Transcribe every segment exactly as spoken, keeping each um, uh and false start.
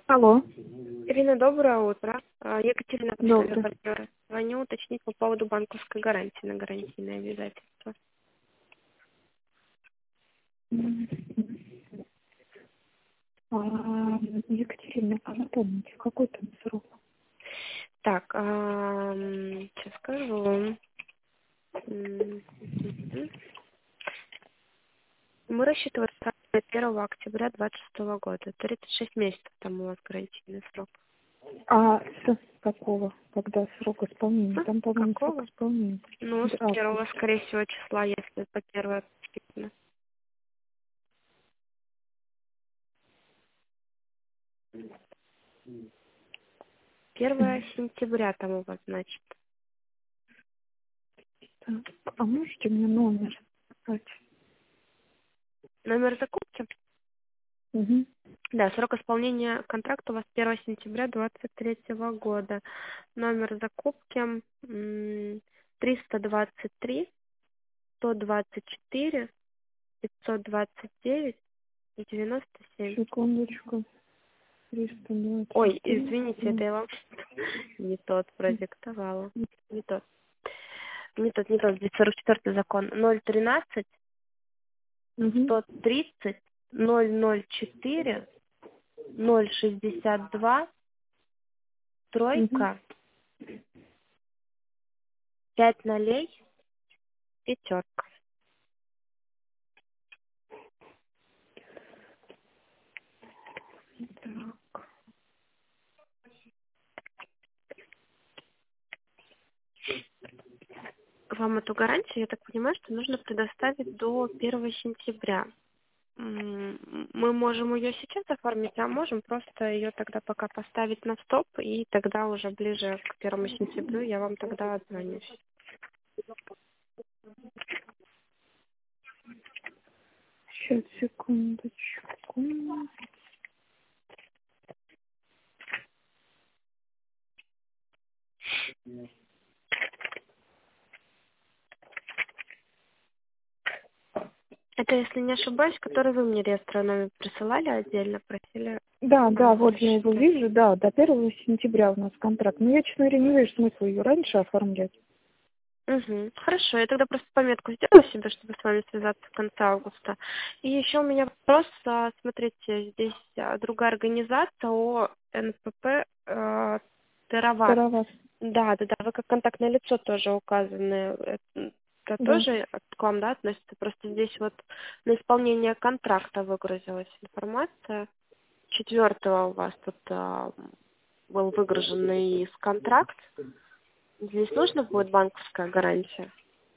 Алло, Ирина, доброе утро. А, Екатерина, добрый. партнера. Звоню уточнить по поводу банковской гарантии на гарантийные обязательства. М, а, Екатерина, а напомните, какой там срок? Так, сейчас скажу. М, мгм. Мы рассчитываем до первого октября двадцать шестого года. тридцать шесть месяцев там у вас гарантийный срок. А с какого? Когда срок исполнения? С Там, по-моему, срок какого? исполнения. Ну, с Да, август. первого, скорее всего, числа, если по первое рассчитано. Первое сентября там у вас, значит. Так, а можете мне номер сказать? Номер закупки? Угу. Да, срок исполнения контракта у вас первого сентября двадцать третьего года. Номер закупки м, триста двадцать три сто двадцать четыре пятьсот двадцать девять девяносто семь. Секундочку. триста Ой, двадцать три. извините, это я вам не тот продиктовала. Не тот. Не тот, не тот. Здесь сорок четвёртый закон. ноль тринадцать Угу. сто тридцать ноль ноль четыре ноль шестьдесят два Угу. тройка пять нолей пятерка. Вам эту гарантию, я так понимаю, что нужно предоставить до первого сентября. М, Мы можем ее сейчас оформить, а можем просто ее тогда пока поставить на стоп, и тогда уже ближе к первому сентябрю я вам тогда отзвонюсь. Сейчас, секундочку. Это, если не ошибаюсь, который вы мне реестровый номер присылали отдельно, просили Да, да, а, вот я его рассчитать. вижу, да, до первого сентября у нас контракт. Но я, честно говоря, не вижу смысла ее раньше оформлять. Угу. Хорошо, я тогда просто пометку сделаю себе, чтобы с вами связаться в конце августа. И еще у меня вопрос, а, смотрите, здесь а, другая организация о эн пэ пэ э, Терават. Староват. Да, да, да, вы как контактное лицо тоже указаны. Это, это Да. тоже к вам, да, относится? Просто здесь вот на исполнение контракта выгрузилась информация. Четвертого у вас тут а, был выгруженный из контракт. Здесь нужна будет банковская гарантия?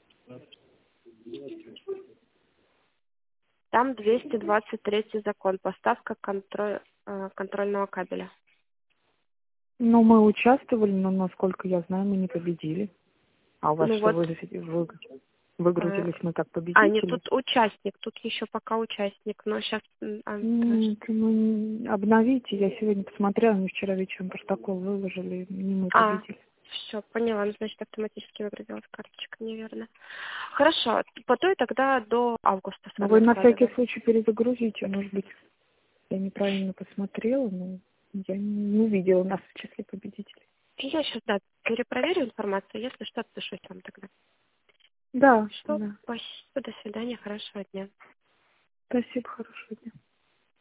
Там двести двадцать третий закон, поставка контроль, э, контрольного кабеля. Ну, мы участвовали, но, насколько я знаю, мы не победили. А у вас Ну что, вот, вы, вы- э, выгрузились мы как а, нет, победители? тут участник, тут еще пока участник, но сейчас... Нет, ну, не- обновите. Я сегодня посмотрела, мы вчера вечером протокол выложили, не мы А, победили. все, поняла, ну, значит, автоматически выгрузилась карточка, неверно. Хорошо, по той тогда до августа с Но вами вы на всякий связываюсь. случай перезагрузите, может быть, я неправильно посмотрела, но я не увидела нас в числе победителей. Я сейчас, да, перепроверю информацию, если что, отпишусь вам тогда. Да, Что? да. Спасибо, до свидания, хорошего дня. Спасибо, хорошего дня.